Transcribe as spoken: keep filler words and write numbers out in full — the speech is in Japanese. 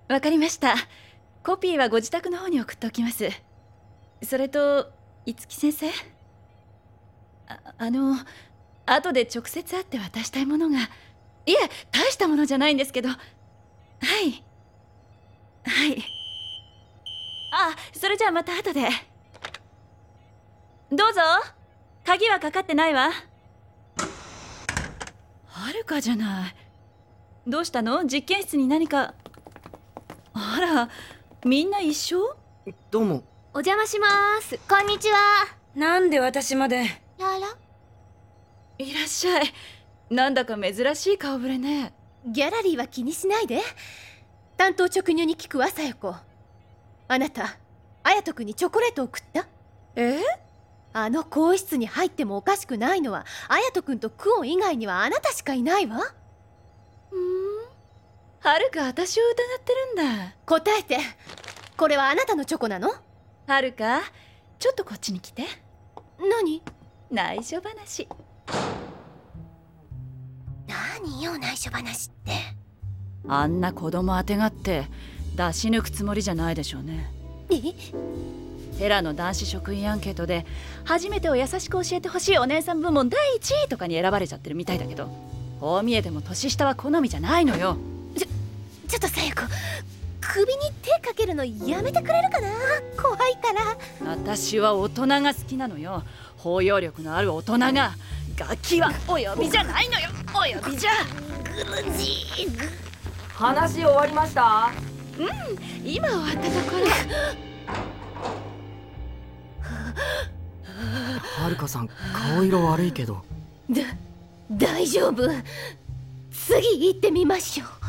わかりました。コピーはご自宅の方に送っておきます。それと五木先生、ああの後で直接会って渡したいものが。いえ、大したものじゃないんですけど。はいはい。あ、それじゃあまた後で。どうぞ。鍵はかかってないわ。はるかじゃない。どうしたの？実験室に何か。あら、みんな一緒？ どうも。 お邪魔します。こんにちは。 なんで私まで。 やらいらっしゃい。なんだか珍しい顔ぶれね。 ギャラリーは気にしないで。単刀直入に聞くわ、さよ子。あなた綾人君にチョコレートを送った？ え？ あの更衣室に入ってもおかしくないのは綾人君とクオン以外にはあなたしかいないわ。 ふーん、はるか私を疑ってるんだ。 答えて。これはあなたのチョコなの？ はるか、ちょっとこっちに来て。 何？ 内緒話。 何よ内緒話って。 あんな子供あてがって出し抜くつもりじゃないでしょうね。 え？ ヘラの男子職員アンケートで初めてを優しく教えてほしいお姉さん部門だいいちいとかに選ばれちゃってるみたいだけど、こう見えても年下は好みじゃないのよ。 ちょちょっとさよ子、首に手かけるのやめてくれるかな。怖いから。 私は大人が好きなのよ。包容力のある大人が。ガキはお呼びじゃないのよ。お呼びじゃ。 グルジーグ。 話終わりました？ うん、今終わったところ。 はるかさん、顔色悪いけど。 だ大丈夫。次行ってみましょう。